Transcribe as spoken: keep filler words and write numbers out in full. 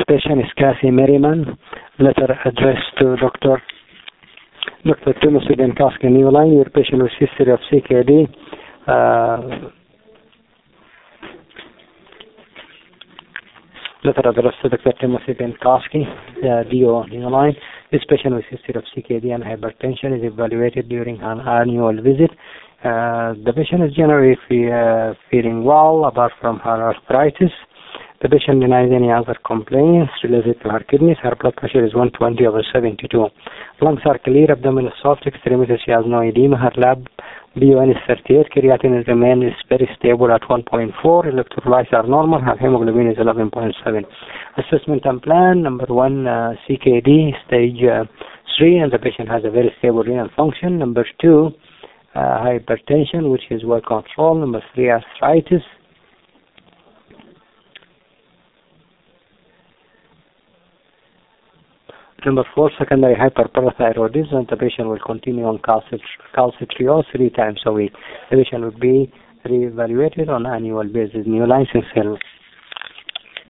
next patient is Kathy Merriman. Letter addressed to Doctor Doctor Timothy Benkowski, New Line. Your patient with history of C K D. Uh, letter addressed to Doctor Timothy Benkowski, uh, D O, New Line. This patient with history of C K D and hypertension is evaluated during an annual visit. Uh, the patient is generally fe uh, feeling well, apart from her arthritis. The patient denies any other complaints related to her kidneys. Her blood pressure is one twenty over seventy-two. Lungs are clear, abdomen is soft, extremities she has no edema. Her lab B O N is thirty-eight. Creatinine is remains very stable at one point four. Electrolytes are normal. Her hemoglobin is eleven point seven. Assessment and plan. Number one, uh, C K D, stage uh, three, and the patient has a very stable renal function. Number two, uh, hypertension, which is well controlled. Number three, arthritis. Number four, secondary hyperparathyroidism. The patient will continue on calcitriol three times a week. The patient will be reevaluated on an annual basis. New licensing.